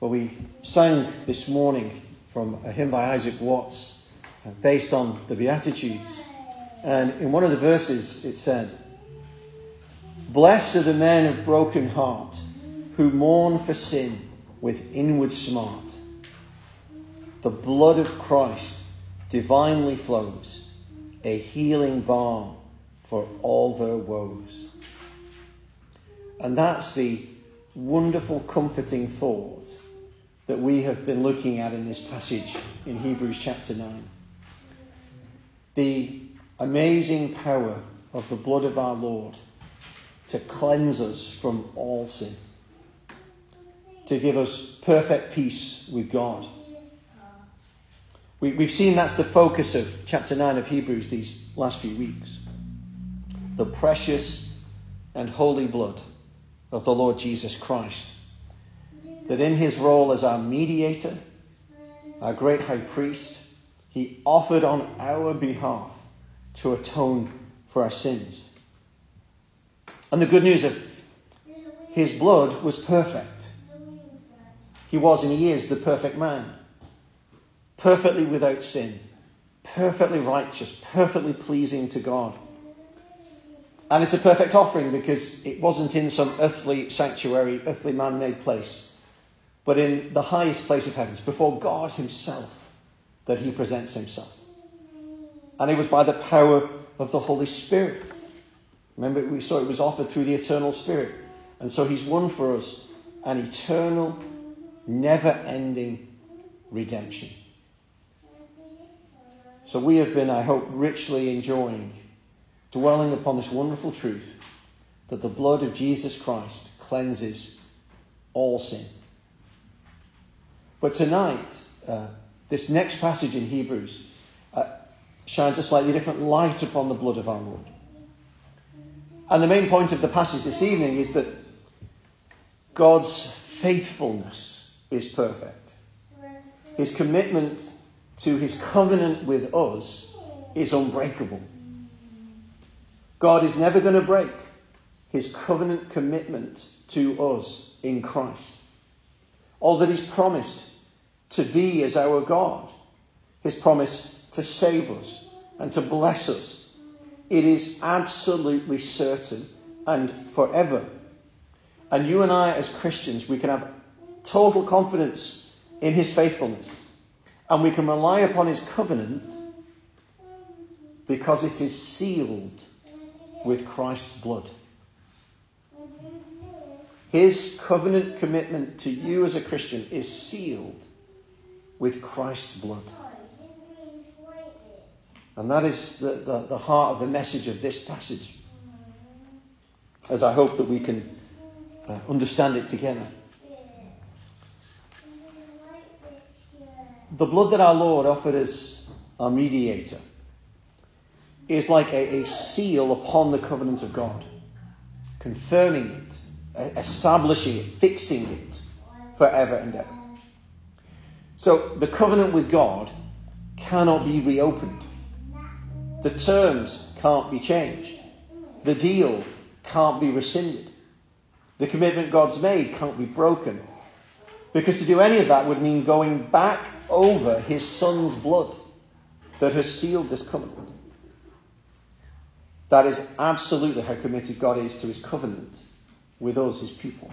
Well, we sang this morning from a hymn by Isaac Watts based on the Beatitudes. And in one of the verses it said, "Blessed are the men of broken heart who mourn for sin with inward smart. The blood of Christ divinely flows, a healing balm for all their woes." And that's the wonderful, comforting thought that we have been looking at in this passage in Hebrews chapter 9. The amazing power of the blood of our Lord to cleanse us from all sin, to give us perfect peace with God. We've seen that's the focus of chapter 9 of Hebrews these last few weeks. The precious and holy blood of the Lord Jesus Christ, that in his role as our mediator, our great high priest, he offered on our behalf to atone for our sins. And the good news of his blood was perfect. He was and he is the perfect man, perfectly without sin, perfectly righteous, perfectly pleasing to God. And it's a perfect offering because it wasn't in some earthly sanctuary, earthly man-made place, but in the highest place of heavens, before God himself, that he presents himself. And it was by the power of the Holy Spirit. Remember, we saw it was offered through the eternal Spirit. And so he's won for us an eternal, never-ending redemption. So we have been, I hope, richly enjoying dwelling upon this wonderful truth that the blood of Jesus Christ cleanses all sin. But tonight, this next passage in Hebrews shines a slightly different light upon the blood of our Lord. And the main point of the passage this evening is that God's faithfulness is perfect. His commitment to his covenant with us is unbreakable. God is never going to break his covenant commitment to us in Christ. All that he's promised to be as our God, his promise to save us and to bless us, it is absolutely certain and forever. And you and I as Christians, we can have total confidence in his faithfulness. And we can rely upon his covenant because it is sealed with Christ's blood. His covenant commitment to you as a Christian is sealed with Christ's blood. And that is the heart of the message of this passage, as I hope that we can understand it together. The blood that our Lord offered as our mediator is like a seal upon the covenant of God, confirming it, establishing it, fixing it forever and ever. So the covenant with God cannot be reopened. The terms can't be changed. The deal can't be rescinded. The commitment God's made can't be broken. Because to do any of that would mean going back over his son's blood that has sealed this covenant. That is absolutely how committed God is to his covenant with us, his people.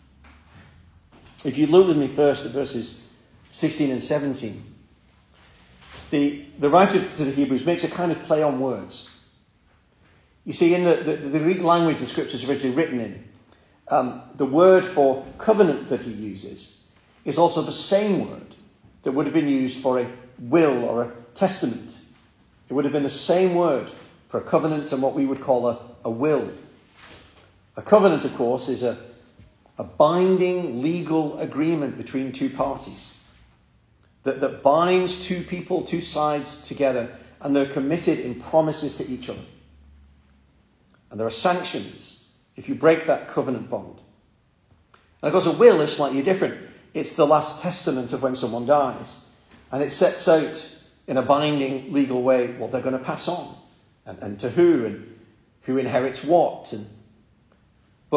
If you look with me first at verses 16 and 17, the writer to the Hebrews makes a kind of play on words. You see, in the Greek language the scripture is originally written in, the word for covenant that he uses is also the same word that would have been used for a will or a testament. It would have been the same word for a covenant and what we would call a will. A covenant, of course, is a binding legal agreement between two parties that binds two people, two sides together, and they're committed in promises to each other. And there are sanctions if you break that covenant bond. And of course, a will is slightly different. It's the last testament of when someone dies. And it sets out in a binding legal way what they're going to pass on and to who and who inherits what. But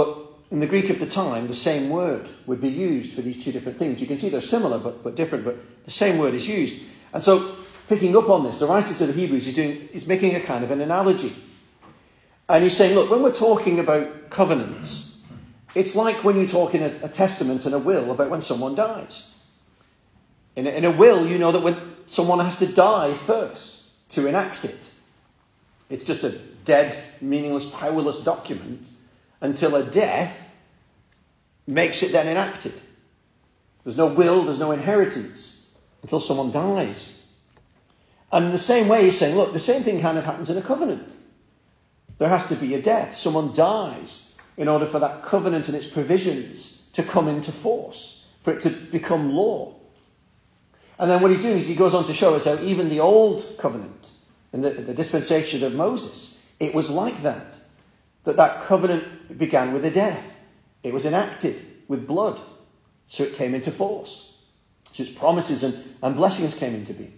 in the Greek of the time, the same word would be used for these two different things. You can see they're similar but different, but the same word is used. And so, picking up on this, the writer to the Hebrews is making a kind of an analogy. And he's saying, look, when we're talking about covenants, it's like when you talk in a testament and a will about when someone dies. In a will, you know that when someone has to die first to enact it. It's just a dead, meaningless, powerless document until a death makes it then enacted. There's no will, there's no inheritance until someone dies. And in the same way, he's saying, look, the same thing kind of happens in a covenant. There has to be a death. Someone dies in order for that covenant and its provisions to come into force, for it to become law. And then what he does is he goes on to show us how even the old covenant, in the dispensation of Moses, it was like that. That covenant began with a death. It was enacted with blood. So it came into force. So its promises and blessings came into being.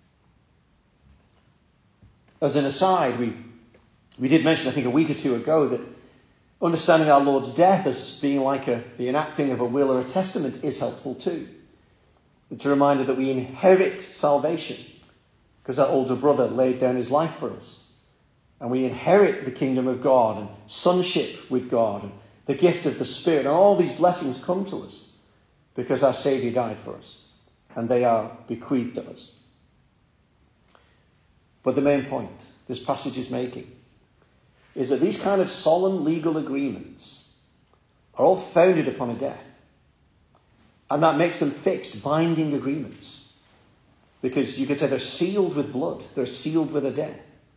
As an aside, we did mention, I think a week or two ago, that understanding our Lord's death as being like the enacting of a will or a testament is helpful too. It's a reminder that we inherit salvation because our older brother laid down his life for us. And we inherit the kingdom of God and sonship with God and the gift of the Spirit. And all these blessings come to us because our Saviour died for us. And they are bequeathed to us. But the main point this passage is making is that these kind of solemn legal agreements are all founded upon a death. And that makes them fixed, binding agreements. Because you could say they're sealed with blood. They're sealed with a death.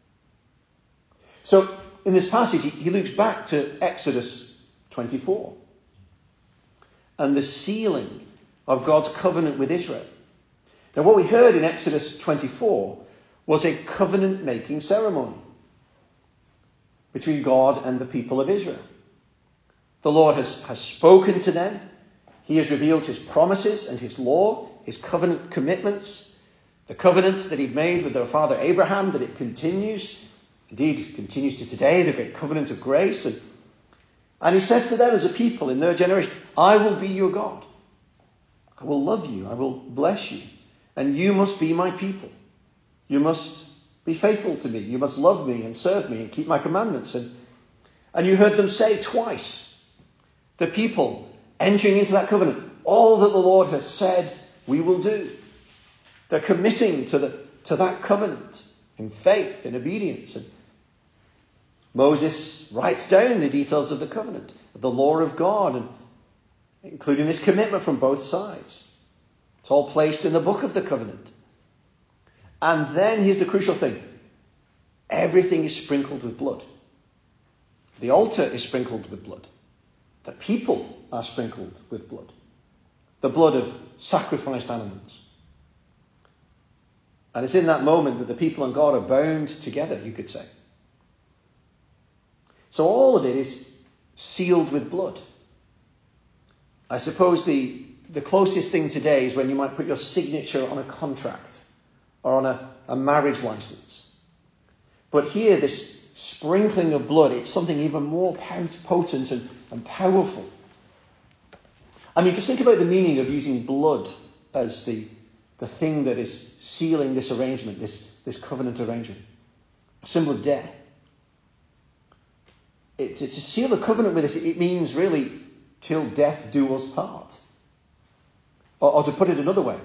So, in this passage, he looks back to Exodus 24 and the sealing of God's covenant with Israel. Now, what we heard in Exodus 24 was a covenant-making ceremony between God and the people of Israel. The Lord has spoken to them. He has revealed his promises and his law, his covenant commitments, the covenant that he'd made with their father Abraham, that it continues. Indeed, continues to today, the great covenant of grace. And he says to them as a people in their generation, I will be your God. I will love you. I will bless you. And you must be my people. You must be faithful to me. You must love me and serve me and keep my commandments. And you heard them say twice, the people entering into that covenant, all that the Lord has said we will do. They're committing to that covenant in faith, in obedience. And Moses writes down the details of the covenant, the law of God, and including this commitment from both sides. It's all placed in the book of the covenant. And then here's the crucial thing. Everything is sprinkled with blood. The altar is sprinkled with blood. The people are sprinkled with blood. The blood of sacrificed animals. And it's in that moment that the people and God are bound together, you could say. So all of it is sealed with blood. I suppose the closest thing today is when you might put your signature on a contract or on a marriage license. But here, this sprinkling of blood, it's something even more potent and powerful. I mean, just think about the meaning of using blood as the thing that is sealing this arrangement, this covenant arrangement. A symbol of death. It's to seal the covenant with us, it means really, till death do us part. Or to put it another way,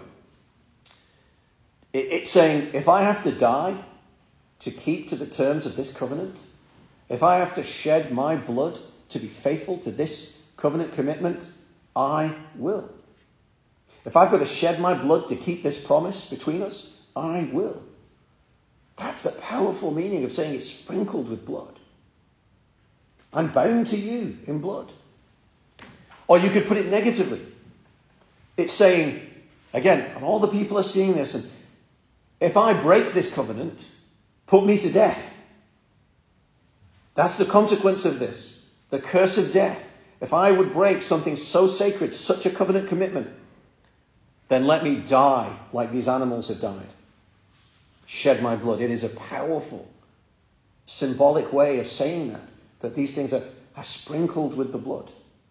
it's saying, if I have to die to keep to the terms of this covenant, if I have to shed my blood to be faithful to this covenant commitment, I will. If I've got to shed my blood to keep this promise between us, I will. That's the powerful meaning of saying it's sprinkled with blood. I'm bound to you in blood. Or you could put it negatively. It's saying, again, and all the people are seeing this, and if I break this covenant, put me to death. That's the consequence of this. The curse of death. If I would break something so sacred, such a covenant commitment, then let me die like these animals have died. Shed my blood. It is a powerful, symbolic way of saying that these things are sprinkled with the blood.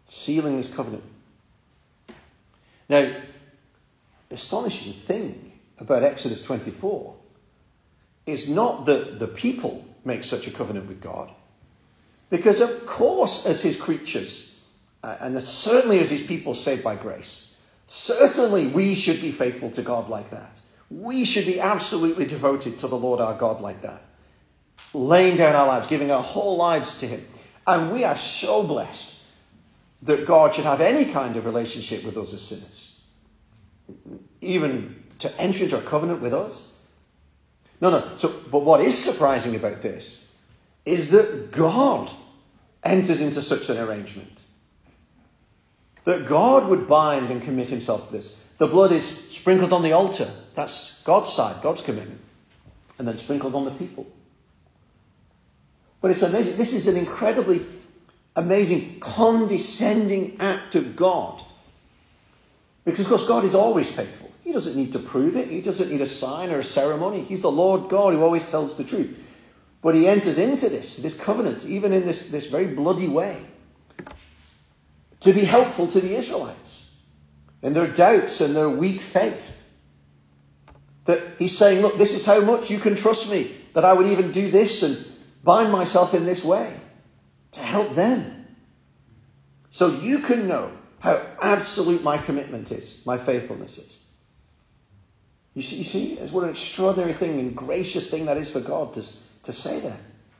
sealing this covenant. Now, the astonishing thing about Exodus 24 is not that the people make such a covenant with God, because of course, as his creatures, and certainly as his people saved by grace, certainly we should be faithful to God like that. We should be absolutely devoted to the Lord our God like that, laying down our lives, giving our whole lives to him. And we are so blessed that God should have any kind of relationship with us as sinners, even to enter into a covenant with us. But what is surprising about this is that God enters into such an arrangement. That God would bind and commit himself to this. The blood is sprinkled on the altar. That's God's side, God's commitment. And then sprinkled on the people. But it's amazing. This is an incredibly amazing, condescending act of God. Because, of course, God is always faithful. He doesn't need to prove it. He doesn't need a sign or a ceremony. He's the Lord God who always tells the truth. But he enters into this covenant, even in this very bloody way, to be helpful to the Israelites in their doubts and their weak faith. That he's saying, look, this is how much you can trust me, that I would even do this and bind myself in this way to help them. So you can know how absolute my commitment is, my faithfulness is. You see, what an extraordinary thing and gracious thing that is for God to say that.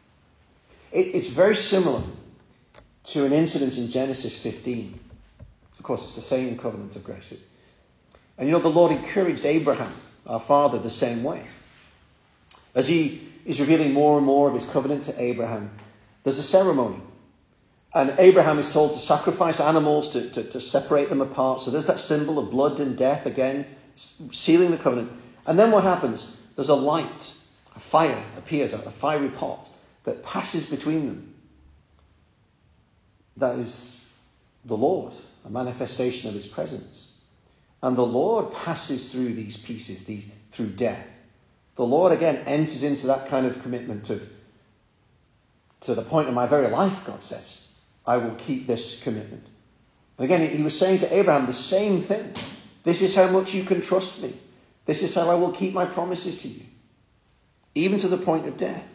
It's very similar to an incident in Genesis 15. Of course, it's the same covenant of grace. And the Lord encouraged Abraham, our father, the same way. As he is revealing more and more of his covenant to Abraham, there's a ceremony. And Abraham is told to sacrifice animals to separate them apart. So there's that symbol of blood and death again, sealing the covenant. And then what happens? There's a light, a fire appears, a fiery pot that passes between them. That is the Lord, a manifestation of his presence. And the Lord passes through these pieces, through death. The Lord again enters into that kind of commitment to the point of my very life, God says, I will keep this commitment. And again, he was saying to Abraham the same thing. This is how much you can trust me. This is how I will keep my promises to you, even to the point of death.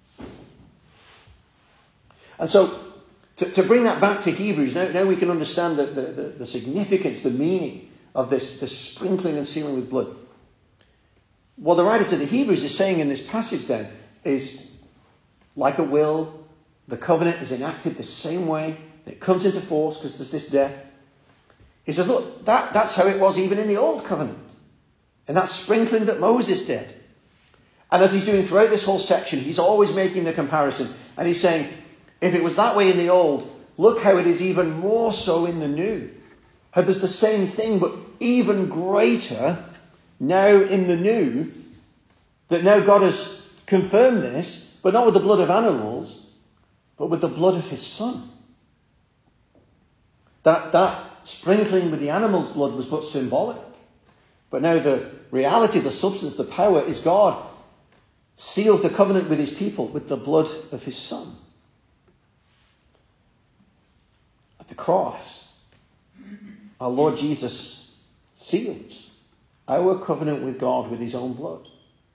And so, to bring that back to Hebrews, now we can understand the significance, the meaning of this sprinkling and sealing with blood. What the writer to the Hebrews is saying in this passage then is, like a will, the covenant is enacted the same way. It comes into force because there's this death. He says, look, that's how it was even in the old covenant. And that sprinkling that Moses did. And as he's doing throughout this whole section, he's always making the comparison. And he's saying, if it was that way in the old, look how it is even more so in the new. How there's the same thing, but even greater now in the new. That now God has confirmed this, but not with the blood of animals, but with the blood of his Son. That sprinkling with the animal's blood was but symbolic. But now the reality, the substance, the power is God seals the covenant with his people with the blood of his Son. At the cross, our Lord Jesus seals our covenant with God with his own blood.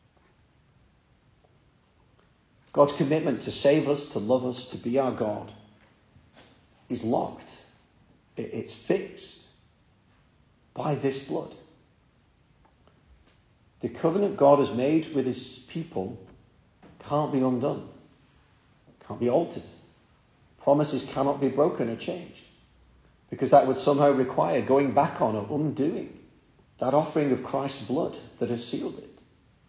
God's commitment to save us, to love us, to be our God is locked. It's fixed by this blood. The covenant God has made with his people can't be undone, can't be altered. Promises cannot be broken or changed, because that would somehow require going back on or undoing that offering of Christ's blood that has sealed it.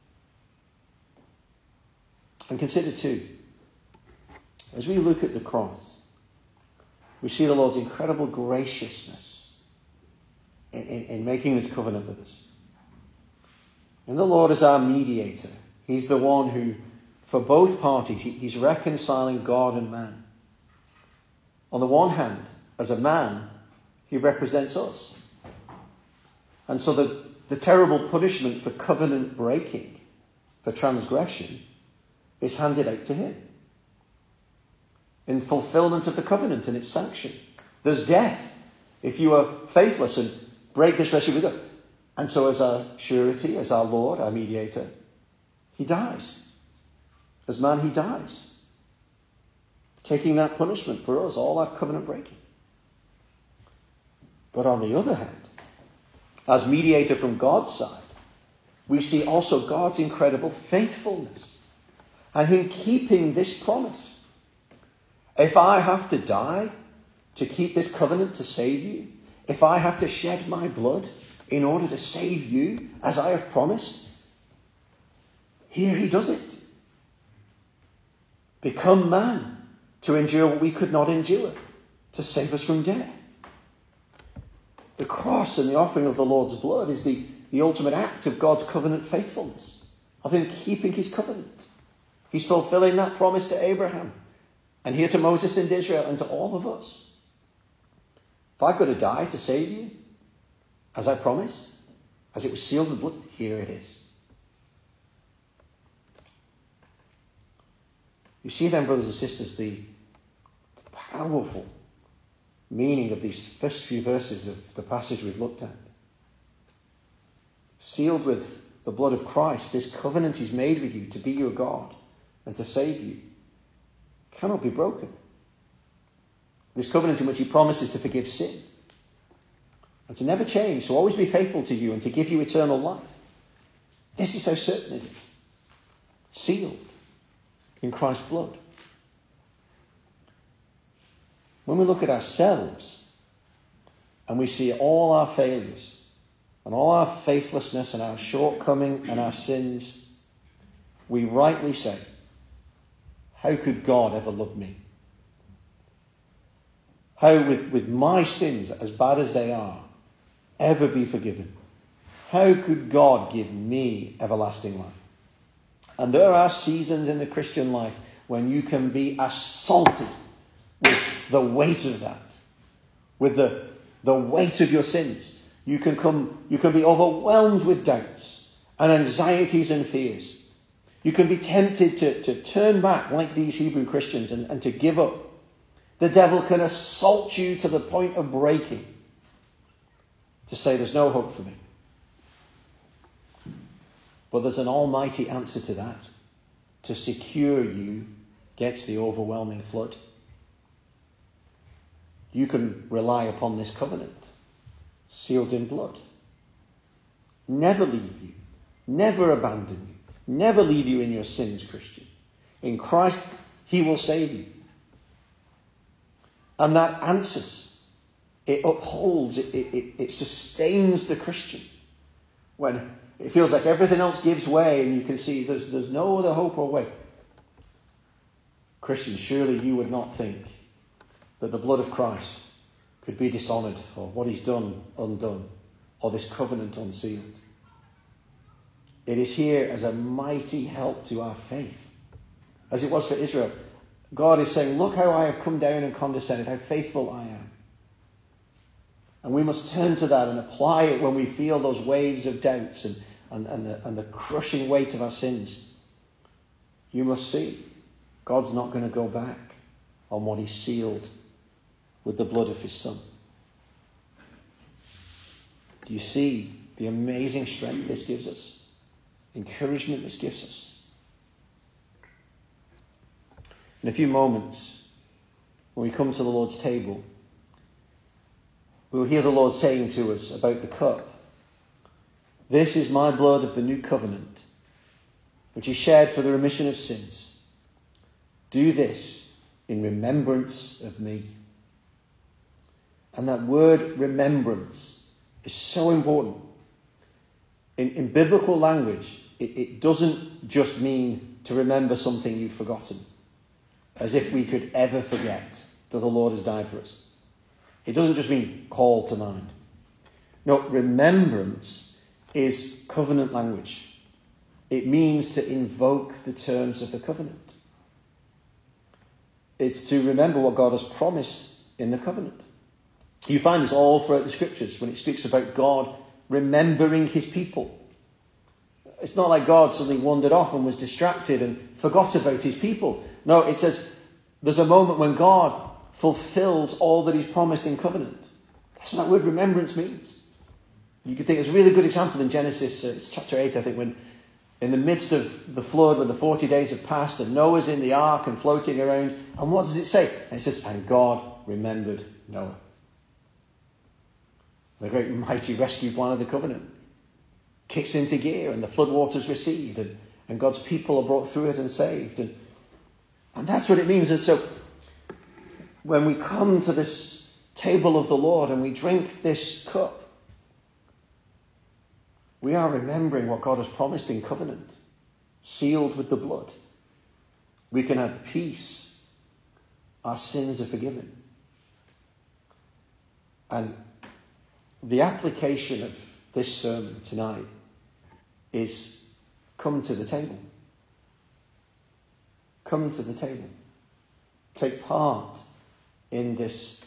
And consider too, as we look at the cross, we see the Lord's incredible graciousness in making this covenant with us. And the Lord is our mediator. He's the one who, for both parties, he's reconciling God and man. On the one hand, as a man, he represents us. And so the terrible punishment for covenant breaking, for transgression, is handed out to him in fulfillment of the covenant and its sanction. There's death if you are faithless and break this relationship with God. And so as our surety, as our Lord, our mediator, he dies. As man, he dies. Taking that punishment for us, all that covenant breaking. But on the other hand, as mediator from God's side, we see also God's incredible faithfulness and him keeping this promise. If I have to die to keep this covenant to save you, if I have to shed my blood in order to save you, as I have promised, here he does it. Become man to endure what we could not endure, to save us from death. The cross and the offering of the Lord's blood is the ultimate act of God's covenant faithfulness, of him keeping his covenant. He's fulfilling that promise to Abraham, and here to Moses and Israel, and to all of us. If I've got to die to save you, as I promised, as it was sealed with blood, here it is. You see then, brothers and sisters, the powerful meaning of these first few verses of the passage we've looked at. Sealed with the blood of Christ, this covenant he's made with you to be your God and to save you cannot be broken. This covenant in which he promises to forgive sin and to never change, to always be faithful to you and to give you eternal life. This is how certain it is. Sealed in Christ's blood. When we look at ourselves and we see all our failures and all our faithlessness and our shortcoming and our sins, we rightly say, how could God ever love me? How with my sins, as bad as they are, ever be forgiven? How could God give me everlasting life? And there are seasons in the Christian life when you can be assaulted with the weight of that, with the weight of your sins. You can be overwhelmed with doubts and anxieties and fears. You can be tempted to turn back like these Hebrew Christians and to give up. The devil can assault you to the point of breaking, to say there's no hope for me. But there's an almighty answer to that, to secure you against the overwhelming flood. You can rely upon this covenant, sealed in blood. Never leave you, never abandon you, never leave you in your sins, Christian. In Christ, he will save you. And that answers, it upholds, it sustains the Christian when it feels like everything else gives way and you can see there's no other hope or way. Christian, surely you would not think that the blood of Christ could be dishonoured, or what he's done undone, or this covenant unsealed. It is here as a mighty help to our faith, as it was for Israel. God is saying, look how I have come down and condescended, how faithful I am. And we must turn to that and apply it when we feel those waves of doubts and the crushing weight of our sins. You must see, God's not going to go back on what he sealed with the blood of his Son. Do you see the amazing strength this gives us? Encouragement this gives us. In a few moments, when we come to the Lord's table, we will hear the Lord saying to us about the cup. This is my blood of the new covenant, which is shed for the remission of sins. Do this in remembrance of me. And that word remembrance is so important. In biblical language, it doesn't just mean to remember something you've forgotten, as if we could ever forget that the Lord has died for us. It doesn't just mean call to mind. No, remembrance is covenant language. It means to invoke the terms of the covenant. It's to remember what God has promised in the covenant. You find this all throughout the scriptures when it speaks about God remembering his people. It's not like God suddenly wandered off and was distracted and forgot about his people. No, it says there's a moment when God fulfills all that he's promised in covenant. That's what that word remembrance means. You could think there's a really good example in Genesis, it's chapter 8, I think, when in the midst of the flood, when the 40 days have passed and Noah's in the ark and floating around. And what does it say? And it says, and God remembered Noah. The great mighty rescue plan of the covenant kicks into gear and the floodwaters recede and God's people are brought through it and saved. And that's what it means. And so when we come to this table of the Lord and we drink this cup, we are remembering what God has promised in covenant, sealed with the blood. We can have peace. Our sins are forgiven. And the application of this sermon tonight is come to the table. Come to the table. Take part in this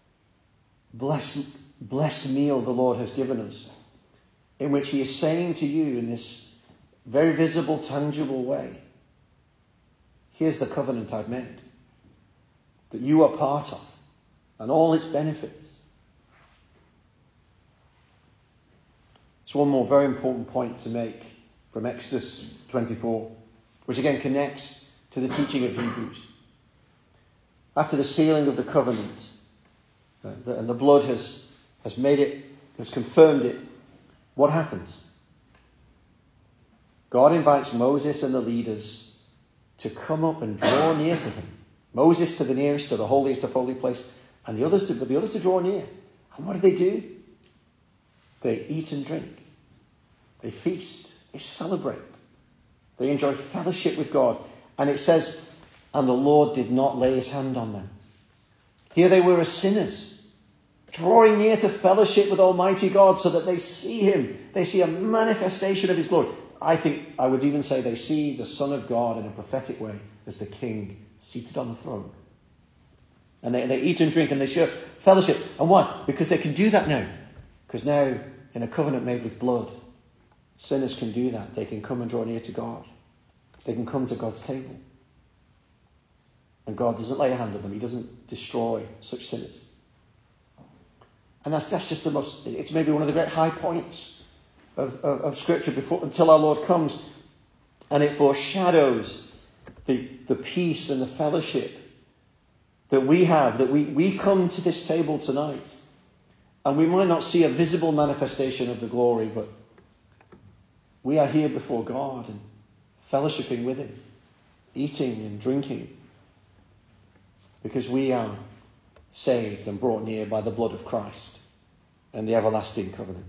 blessed meal the Lord has given us, in which he is saying to you in this very visible, tangible way, here's the covenant I've made, that you are part of, and all its benefits. There's one more very important point to make from Exodus 24, which again connects to the teaching of Hebrews. After the sealing of the covenant, and the blood has made it, has confirmed it, what happens? God invites Moses and the leaders to come up and draw near to him. Moses to the nearest, to the holiest of holy place, and the others to draw near. And what do? They eat and drink. They feast. They celebrate. They enjoy fellowship with God. And it says, and the Lord did not lay his hand on them. Here they were as sinners, drawing near to fellowship with Almighty God so that they see him. They see a manifestation of his glory. I think I would even say they see the Son of God in a prophetic way as the King seated on the throne. And they eat and drink and they share fellowship. And why? Because they can do that now. Because now, in a covenant made with blood, sinners can do that. They can come and draw near to God. They can come to God's table. And God doesn't lay a hand on them. He doesn't destroy such sinners. And that's just it's maybe one of the great high points of Scripture until our Lord comes. And it foreshadows the peace and the fellowship that we have, that we come to this table tonight. And we might not see a visible manifestation of the glory, but we are here before God and fellowshipping with him, eating and drinking, because we are saved and brought near by the blood of Christ and the everlasting covenant.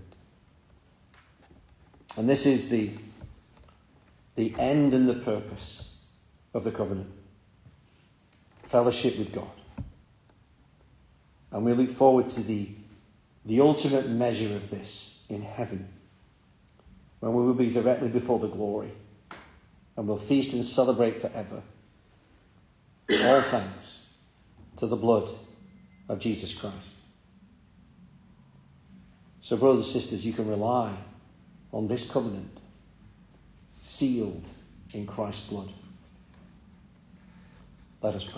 And this is the end and the purpose of the covenant. Fellowship with God. And we look forward to the ultimate measure of this in heaven, when we will be directly before the glory and we'll feast and celebrate forever. All thanks to the blood of Jesus Christ. So, brothers and sisters, you can rely on this covenant sealed in Christ's blood. Let us pray.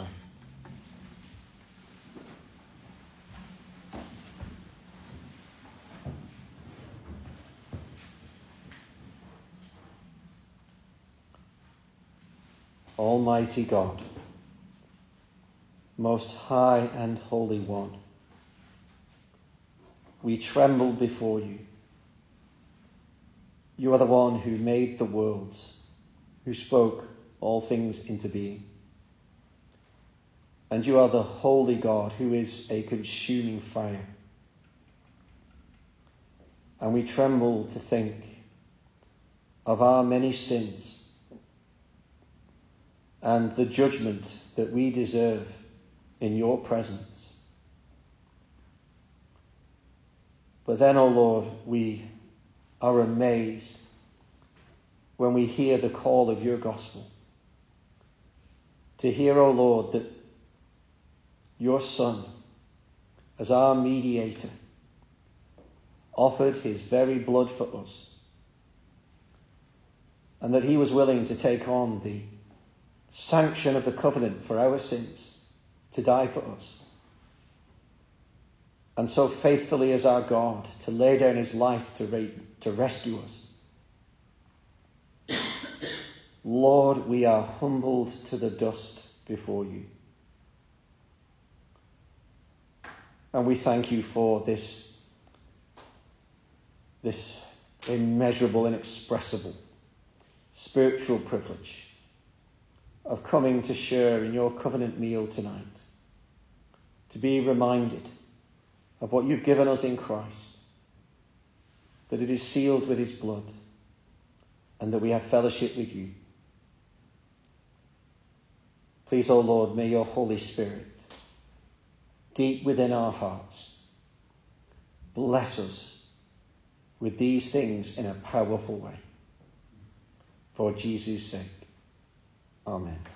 Almighty God, most high and holy one, we tremble before you. You are the one who made the worlds, who spoke all things into being. And you are the holy God who is a consuming fire. And we tremble to think of our many sins and the judgment that we deserve in your presence. But then, O Lord, we are amazed when we hear the call of your gospel. To hear, O Lord, that your Son, as our mediator, offered his very blood for us, and that he was willing to take on the sanction of the covenant for our sins, to die for us. and so faithfully is our God to lay down his life to rescue us. Lord, we are humbled to the dust before you. And we thank you for this immeasurable, inexpressible spiritual privilege of coming to share in your covenant meal tonight, to be reminded of what you've given us in Christ, that it is sealed with his blood, and that we have fellowship with you. Please, O Lord, may your Holy Spirit, deep within our hearts, bless us with these things in a powerful way. For Jesus' sake. Amen.